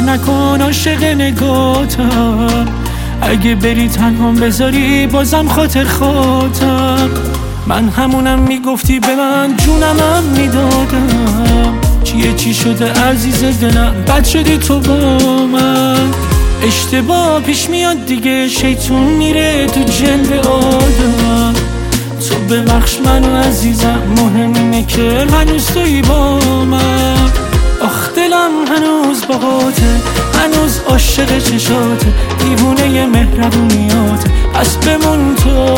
نکن عاشق نگاتم، اگه بری تنهام بذاری بازم خاطر خاطر. من همونم میگفتی به من جونمم میدادم، چی شده عزیز دلم بد شدی تو با من. اشتباه پیش میاد دیگه شیطون میره تو جلد آدم، تو ببخش منو عزیزم، مهم اینه که هنوز تویی با من. آخ دلم هنوز باهاته، هنوز عاشق چشاته، دیوونه مهربونیاته. پس بمون تو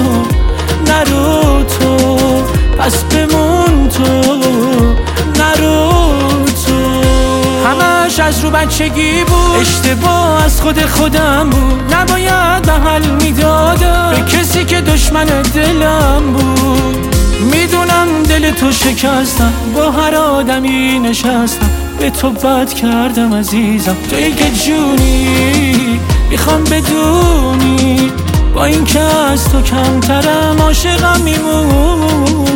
نرو تو، پس بمون تو نرو تو. همش از رو بچگی بود، اشتباه از خودم بود، نباید به حل میدادم به کسی که دشمن دلم بود. میدونم دل تو شکستم، با هر آدمی نشستم، به تو بد کردم عزیزم، تویی که جونی میخوام بدونی، با این که از تو کمترم عاشقم میمونی.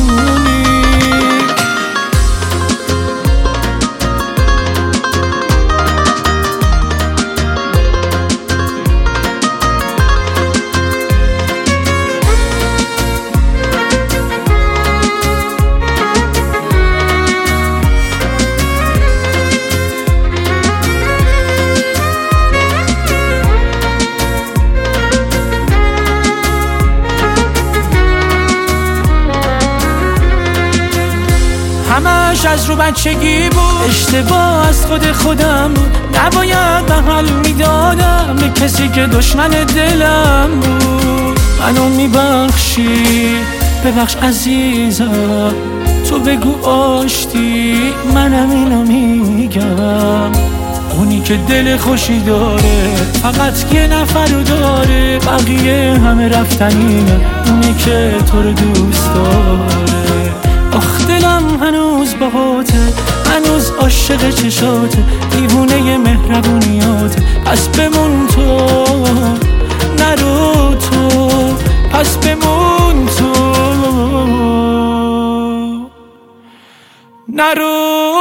همش از رو بچگی بود، اشتباه از خودم بود، نباید به حل میدادم به کسی که دشمن دلم بود. منو میبخشی ببخش عزیزم، تو بگو آشتی منم اینو میگم. اونی که دل خوشی داره فقط یه نفر رو داره، بقیه همه رفتنیه، اونی که تو رو دوست داره. آخ دلم هنوز باهاته، هنوز عاشق چشاته، دیوونه مهربونیاته. پس بمون تو نرو تو، پس بمون تو نرو